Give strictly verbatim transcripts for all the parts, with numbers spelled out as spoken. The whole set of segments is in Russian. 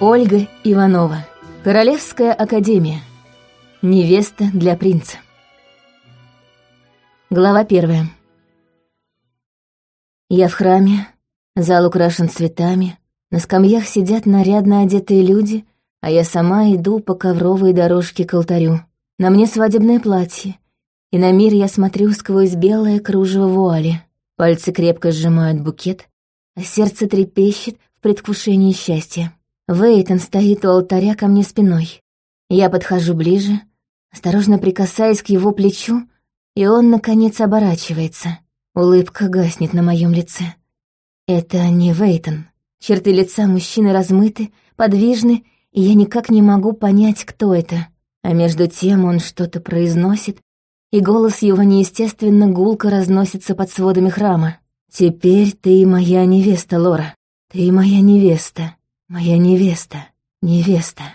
Ольга Иванова. Королевская академия. Невеста для принца. Глава первая. Я в храме, зал украшен цветами, на скамьях сидят нарядно одетые люди, а я сама иду по ковровой дорожке к алтарю. На мне свадебное платье, и на мир я смотрю сквозь белое кружево вуали. Пальцы крепко сжимают букет, а сердце трепещет в предвкушении счастья. Вейтон стоит у алтаря ко мне спиной. Я подхожу ближе, осторожно прикасаясь к его плечу, и он, наконец, оборачивается. Улыбка гаснет на моем лице. Это не Вейтон. Черты лица мужчины размыты, подвижны, и я никак не могу понять, кто это. А между тем он что-то произносит, и голос его неестественно гулко разносится под сводами храма. «Теперь ты моя невеста, Лора. Ты моя невеста. Моя невеста. Невеста».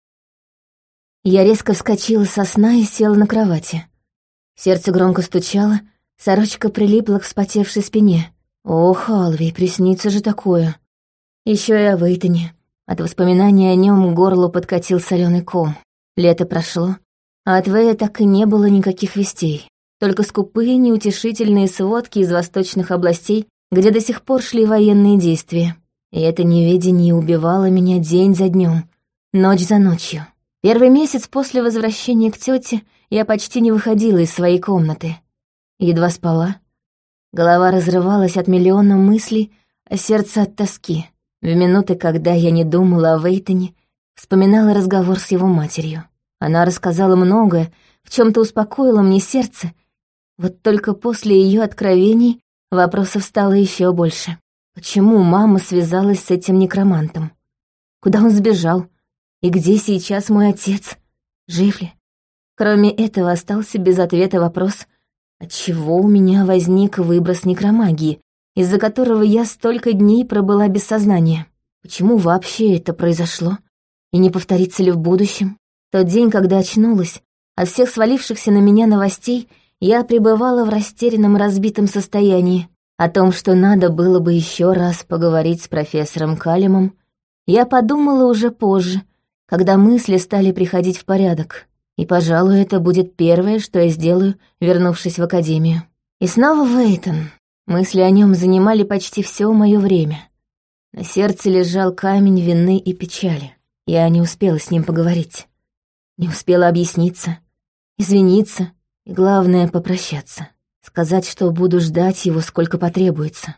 Я резко вскочила со сна и села на кровати. Сердце громко стучало, сорочка прилипла к вспотевшей спине. Ох, Алви, приснится же такое. Еще и о Вейтоне. От воспоминаний о нем к горлу подкатил соленый ком. Лето прошло, а от Вэя так и не было никаких вестей. Только скупые, неутешительные сводки из восточных областей, где до сих пор шли военные действия. И это неведение убивало меня день за днем, ночь за ночью. Первый месяц после возвращения к тете я почти не выходила из своей комнаты. Едва спала. Голова разрывалась от миллиона мыслей, а сердце от тоски. В минуты, когда я не думала о Вейтоне, вспоминала разговор с его матерью. Она рассказала многое, в чем-то успокоила мне сердце. Вот только после ее откровений вопросов стало еще больше. Почему мама связалась с этим некромантом? Куда он сбежал? И где сейчас мой отец? Жив ли? Кроме этого остался без ответа вопрос, отчего у меня возник выброс некромагии, из-за которого я столько дней пробыла без сознания. Почему вообще это произошло? И не повторится ли в будущем? Тот день, когда очнулась, от всех свалившихся на меня новостей, я пребывала в растерянном разбитом состоянии. О том, что надо было бы еще раз поговорить с профессором Калимом, я подумала уже позже, когда мысли стали приходить в порядок. И, пожалуй, это будет первое, что я сделаю, вернувшись в академию. И снова Вейтон. Мысли о нем занимали почти все мое время. На сердце лежал камень вины и печали. Я не успела с ним поговорить. Не успела объясниться, извиниться и, главное, попрощаться. Сказать, что буду ждать его, сколько потребуется.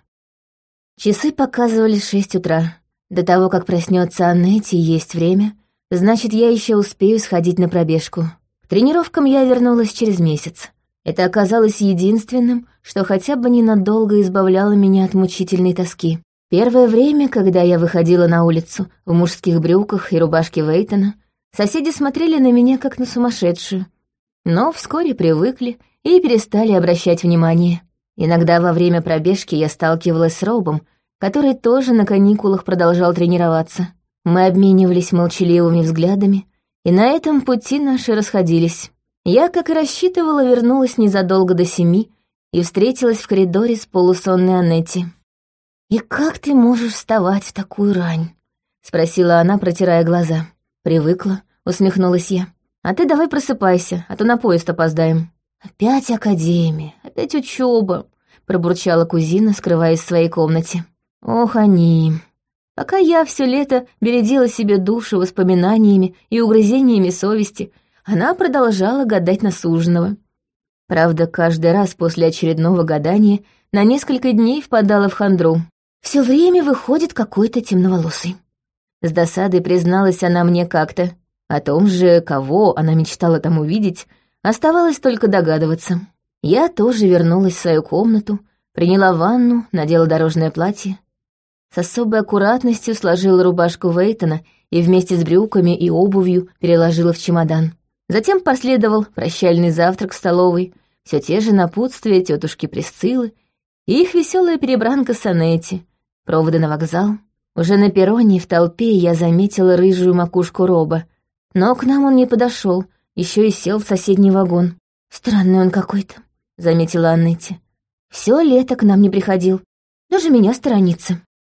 Часы показывали шесть утра. До того, как проснется Аннетти, есть время, значит, я еще успею сходить на пробежку. К тренировкам я вернулась через месяц. Это оказалось единственным, что хотя бы ненадолго избавляло меня от мучительной тоски. Первое время, когда я выходила на улицу в мужских брюках и рубашке Вейтона, соседи смотрели на меня как на сумасшедшую, но вскоре привыкли и перестали обращать внимание. Иногда во время пробежки я сталкивалась с Робом, который тоже на каникулах продолжал тренироваться. Мы обменивались молчаливыми взглядами, и на этом пути наши расходились. Я, как и рассчитывала, вернулась незадолго до семи и встретилась в коридоре с полусонной Аннетти. «И как ты можешь вставать в такую рань?» — спросила она, протирая глаза. «Привыкла», — усмехнулась я. «А ты давай просыпайся, а то на поезд опоздаем». «Опять академия, опять учеба», — пробурчала кузина, скрываясь в своей комнате. «Ох, они...» Пока я все лето бередила себе душу воспоминаниями и угрызениями совести, она продолжала гадать на суженого. Правда, каждый раз после очередного гадания на несколько дней впадала в хандру. Все время выходит какой-то темноволосый. С досадой призналась она мне как-то. О том же, кого она мечтала там увидеть, оставалось только догадываться. Я тоже вернулась в свою комнату, приняла ванну, надела дорожное платье. С особой аккуратностью сложила рубашку Вейтона и вместе с брюками и обувью переложила в чемодан. Затем последовал прощальный завтрак в столовой, все те же напутствия тетушки Присциллы и их веселая перебранка с Аннетти, проводы на вокзал. Уже на перроне в толпе я заметила рыжую макушку Роба, но к нам он не подошел, еще и сел в соседний вагон. «Странный он какой-то», — заметила Аннетти. «Все лето к нам не приходил, даже меня сторонится».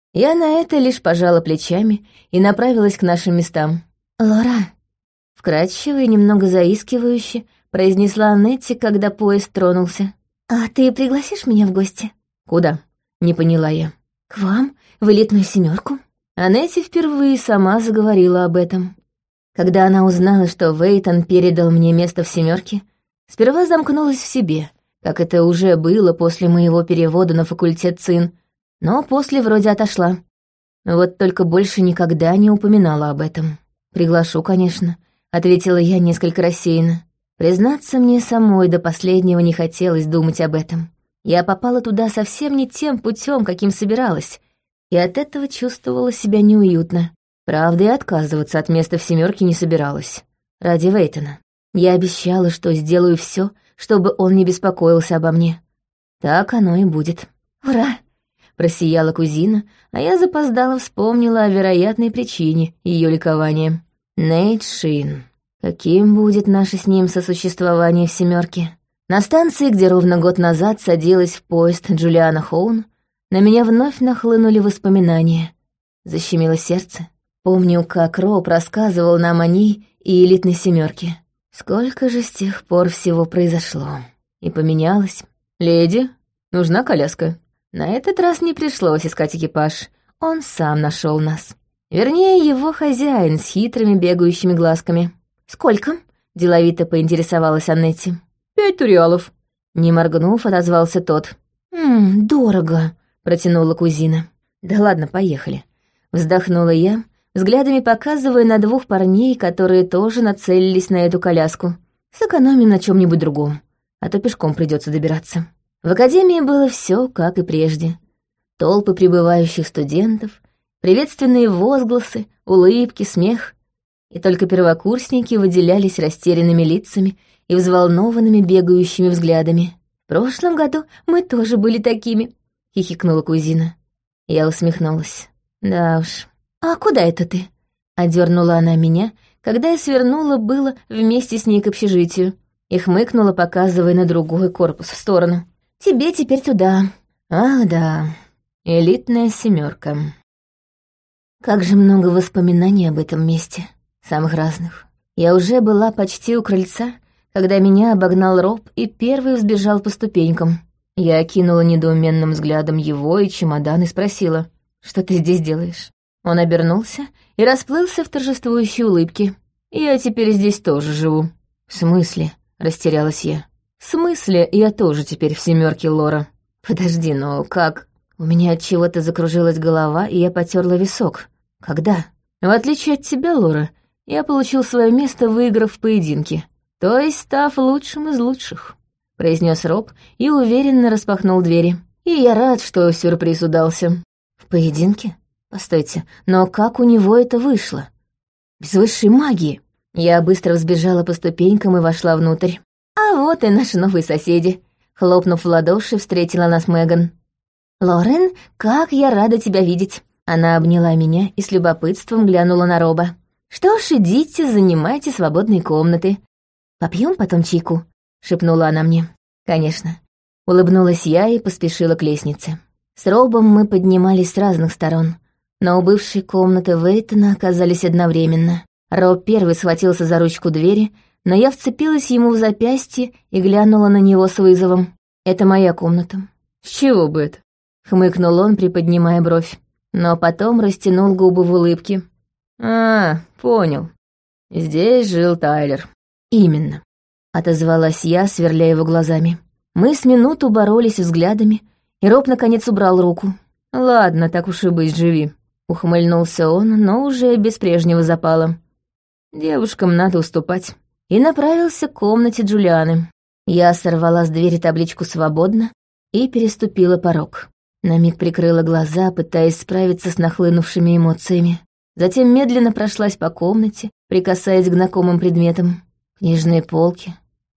Я на это лишь пожала плечами и направилась к нашим местам. «Лора», — вкрадчиво и немного заискивающе произнесла Аннетти, когда поезд тронулся. «А ты пригласишь меня в гости?» «Куда?» — не поняла я. «К вам, в элитную семерку. Аннетти впервые сама заговорила об этом. Когда она узнала, что Вейтон передал мне место в семерке, сперва замкнулась в себе, как это уже было после моего перевода на факультет ЦИН, но после вроде отошла. Вот только больше никогда не упоминала об этом. «Приглашу, конечно», — ответила я несколько рассеянно. Признаться, мне самой до последнего не хотелось думать об этом. Я попала туда совсем не тем путем, каким собиралась, и от этого чувствовала себя неуютно. Правда, и отказываться от места в семерке не собиралась. Ради Вейтона. Я обещала, что сделаю все, чтобы он не беспокоился обо мне. Так оно и будет. «Ура!» — просияла кузина, а я запоздала вспомнила о вероятной причине ее ликования. Нейт Шин. Каким будет наше с ним сосуществование в семерке? На станции, где ровно год назад садилась в поезд Джулиана Хоун, на меня вновь нахлынули воспоминания. Защемило сердце. Помню, как Роб рассказывал нам о ней и элитной семерке. Сколько же с тех пор всего произошло. И поменялось. «Леди, нужна коляска». На этот раз не пришлось искать экипаж. Он сам нашел нас. Вернее, его хозяин с хитрыми бегающими глазками. «Сколько?» — деловито поинтересовалась Аннетти. «Пять туриалов». Не моргнув, отозвался тот. «Ммм, дорого», — протянула кузина. «Да ладно, поехали». Вздохнула я, взглядами показывая на двух парней, которые тоже нацелились на эту коляску. «Сэкономим на чем-нибудь другом, а то пешком придется добираться». В академии было все, как и прежде. Толпы прибывающих студентов, приветственные возгласы, улыбки, смех. И только первокурсники выделялись растерянными лицами и взволнованными бегающими взглядами. «В прошлом году мы тоже были такими», — хихикнула кузина. Я усмехнулась. «Да уж. А куда это ты?» — одернула она меня, когда я свернула было вместе с ней к общежитию, и хмыкнула, показывая на другой корпус в сторону. «Тебе теперь туда». «Ах, да, элитная семерка. Как же много воспоминаний об этом месте, самых разных. Я уже была почти у крыльца, когда меня обогнал Роб и первый взбежал по ступенькам. Я окинула недоуменным взглядом его и чемодан и спросила, «Что ты здесь делаешь?» Он обернулся и расплылся в торжествующей улыбке. «Я теперь здесь тоже живу». «В смысле?» — растерялась я. «В смысле, я тоже теперь в семерке, Лора?» «Подожди, но как?» У меня от чего-то закружилась голова, и я потерла висок. «Когда?» «В отличие от тебя, Лора, я получил свое место, выиграв в поединке, то есть став лучшим из лучших», — произнес Роб и уверенно распахнул двери. «И я рад, что сюрприз удался». «В поединке? Постойте, но как у него это вышло? Без высшей магии?» Я быстро взбежала по ступенькам и вошла внутрь. «А вот и наши новые соседи», — хлопнув в ладоши, встретила нас Меган. «Лорен, как я рада тебя видеть!» Она обняла меня и с любопытством глянула на Роба. «Что ж, идите, занимайте свободные комнаты. Попьем потом чайку?» — шепнула она мне. «Конечно». Улыбнулась я и поспешила к лестнице. С Робом мы поднимались с разных сторон, но у бывшей комнаты Вейтона оказались одновременно. Роб первый схватился за ручку двери, но я вцепилась ему в запястье и глянула на него с вызовом. «Это моя комната». «С чего бы это?» — хмыкнул он, приподнимая бровь, но потом растянул губы в улыбке. «А, понял. Здесь жил Тайлер». «Именно», — отозвалась я, сверля его глазами. Мы с минуту боролись взглядами, и Роб наконец убрал руку. «Ладно, так уж и быть, живи», — ухмыльнулся он, но уже без прежнего запала. «Девушкам надо уступать». И направился к комнате Джулианы. Я сорвала с двери табличку «Свободно» и переступила порог. На миг прикрыла глаза, пытаясь справиться с нахлынувшими эмоциями. Затем медленно прошлась по комнате, прикасаясь к знакомым предметам. Книжные полки,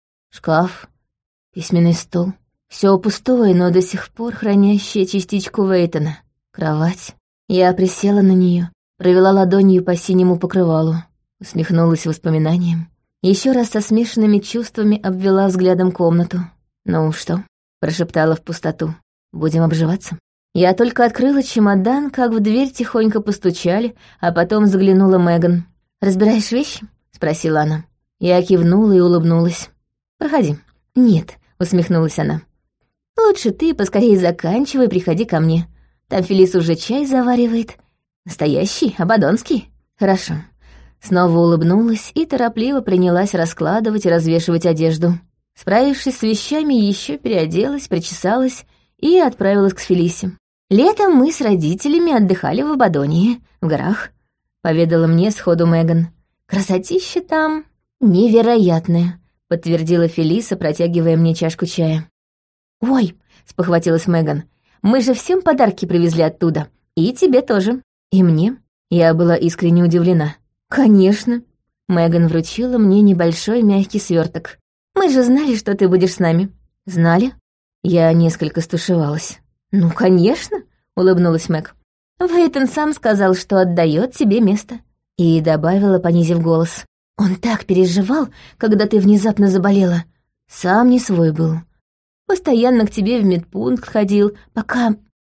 шкаф, письменный стол. Все пустое, но до сих пор хранящее частичку Вейтона. Кровать. Я присела на нее, провела ладонью по синему покрывалу, усмехнулась воспоминанием. Еще раз со смешанными чувствами обвела взглядом комнату. «Ну что?» — прошептала в пустоту. «Будем обживаться?» Я только открыла чемодан, как в дверь тихонько постучали, а потом заглянула Меган. «Разбираешь вещи?» — спросила она. Я кивнула и улыбнулась. «Проходи». «Нет», — усмехнулась она. «Лучше ты поскорее заканчивай, приходи ко мне. Там Фелиса уже чай заваривает. Настоящий, абадонский». «Хорошо». Снова улыбнулась и торопливо принялась раскладывать и развешивать одежду. Справившись с вещами, еще переоделась, причесалась и отправилась к Фелисе. «Летом мы с родителями отдыхали в Абадонии, в горах», — поведала мне сходу Меган. «Красотища там невероятная», — подтвердила Фелиса, протягивая мне чашку чая. «Ой», — спохватилась Меган, — «мы же всем подарки привезли оттуда. И тебе тоже. И мне». Я была искренне удивлена. «Конечно». Меган вручила мне небольшой мягкий сверток. «Мы же знали, что ты будешь с нами». «Знали?» Я несколько стушевалась. «Ну, конечно», — улыбнулась Мэг. «Вейтон сам сказал, что отдает тебе место». И добавила, понизив голос. «Он так переживал, когда ты внезапно заболела. Сам не свой был. Постоянно к тебе в медпункт ходил, пока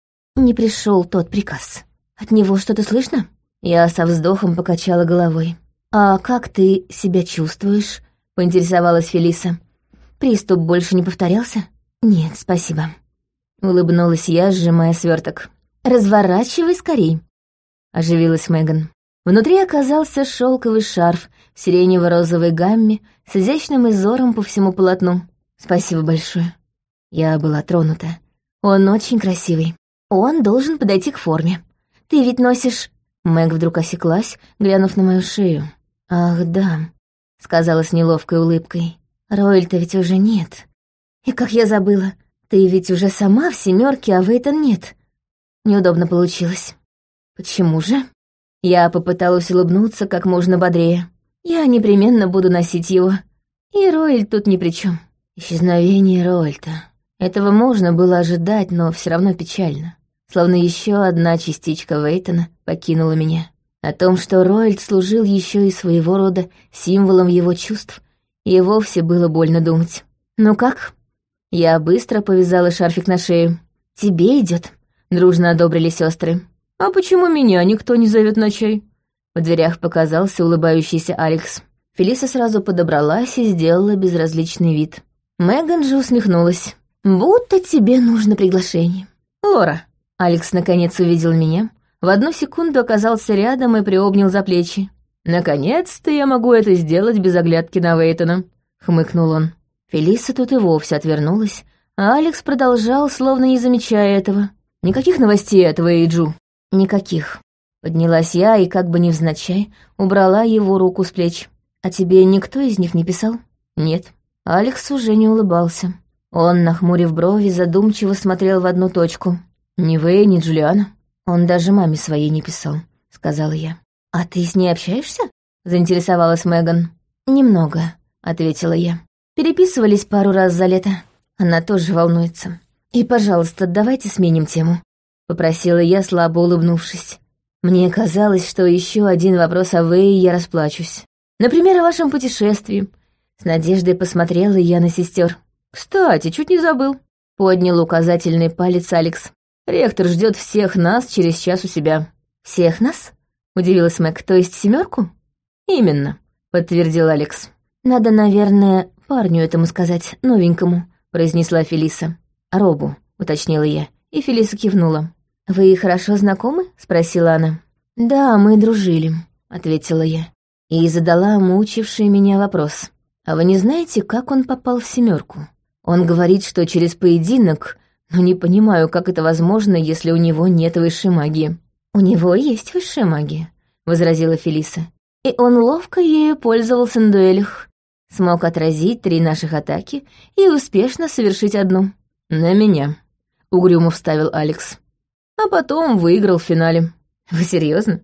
не пришел тот приказ. От него что-то слышно?» Я со вздохом покачала головой. «А как ты себя чувствуешь?» — поинтересовалась Фелиса. «Приступ больше не повторялся?» «Нет, спасибо». Улыбнулась я, сжимая сверток. «Разворачивай скорей», — оживилась Меган. Внутри оказался шелковый шарф в сиренево-розовой гамме с изящным узором по всему полотну. «Спасибо большое». Я была тронута. «Он очень красивый. Он должен подойти к форме. Ты ведь носишь...» Мэг вдруг осеклась, глянув на мою шею. «Ах, да», — сказала с неловкой улыбкой. «Роэль-то ведь уже нет. И как я забыла, ты ведь уже сама в семерке, а Вейтон нет. Неудобно получилось». «Почему же?» Я попыталась улыбнуться как можно бодрее. «Я непременно буду носить его. И Роэль тут ни при чем. Исчезновение Роэльта. Этого можно было ожидать, но все равно печально. Словно еще одна частичка Вейтона покинула меня. О том, что Роэльд служил еще и своего рода символом его чувств, и вовсе было больно думать. «Ну как?» Я быстро повязала шарфик на шею. «Тебе идет», — дружно одобрили сестры. «А почему меня никто не зовет на чай?» В дверях показался улыбающийся Алекс. Фелиса сразу подобралась и сделала безразличный вид. Меган же усмехнулась. «Будто тебе нужно приглашение». «Лора». Алекс наконец увидел меня, в одну секунду оказался рядом и приобнял за плечи. «Наконец-то я могу это сделать без оглядки на Вейтона», — хмыкнул он. Фелиса тут и вовсе отвернулась, а Алекс продолжал, словно не замечая этого. «Никаких новостей от Вейджу?» «Никаких». Поднялась я и, как бы невзначай, убрала его руку с плеч. «А тебе никто из них не писал?» «Нет». Алекс уже не улыбался. Он, нахмурив брови, задумчиво смотрел в одну точку. «Ни Вэй, ни Джулиана. Он даже маме своей не писал», — сказала я. «А ты с ней общаешься?» — заинтересовалась Меган. «Немного», — ответила я. «Переписывались пару раз за лето. Она тоже волнуется. И, пожалуйста, давайте сменим тему», — попросила я, слабо улыбнувшись. Мне казалось, что еще один вопрос о Вэе я расплачусь. «Например, о вашем путешествии». С надеждой посмотрела я на сестер. «Кстати, чуть не забыл», — поднял указательный палец Алекс. «Ректор ждет всех нас через час у себя». «Всех нас?» — удивилась Мэг. «То есть семерку?» «Именно», — подтвердил Алекс. «Надо, наверное, парню этому сказать, новенькому», — произнесла Фелиса. «Робу», — уточнила я, и Фелиса кивнула. «Вы хорошо знакомы?» — спросила она. «Да, мы дружили», — ответила я. И задала мучивший меня вопрос. «А вы не знаете, как он попал в семерку? Он говорит, что через поединок, но не понимаю, как это возможно, если у него нет высшей магии». «У него есть высшая магия», — возразила Фелиса. «И он ловко ею пользовался на дуэлях. Смог отразить три наших атаки и успешно совершить одну». «На меня», — угрюмо вставил Алекс. «А потом выиграл в финале». «Вы серьезно?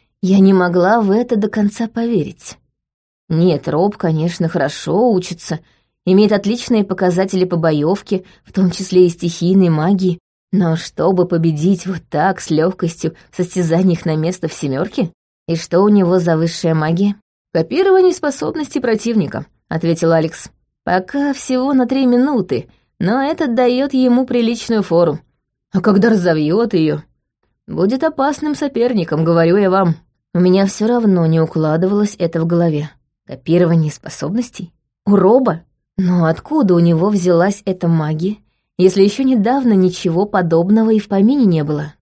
Я не могла в это до конца поверить». «Нет, Роб, конечно, хорошо учится, имеет отличные показатели по боевке, в том числе и стихийной магии, но чтобы победить вот так, с легкостью, в состязаниях на место в семерке? И что у него за высшая магия?» «Копирование способностей противника», — ответил Алекс. «Пока всего на три минуты, но это дает ему приличную фору. А когда разовьет ее, будет опасным соперником, говорю я вам. У меня все равно не укладывалось это в голове. Копирование способностей? У Роба? Но откуда у него взялась эта магия, если еще недавно ничего подобного и в помине не было?